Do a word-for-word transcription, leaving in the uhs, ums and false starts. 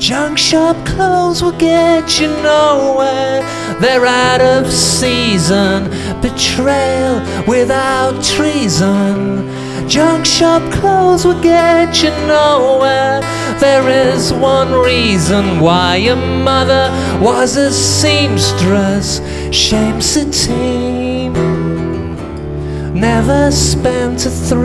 Junk shop clothes will get you nowhere. They're out of season. Betrayal without treason. Junk shop clothes will get you nowhere. There is one reason why your mother was a seamstress. Shame Satine never spent a three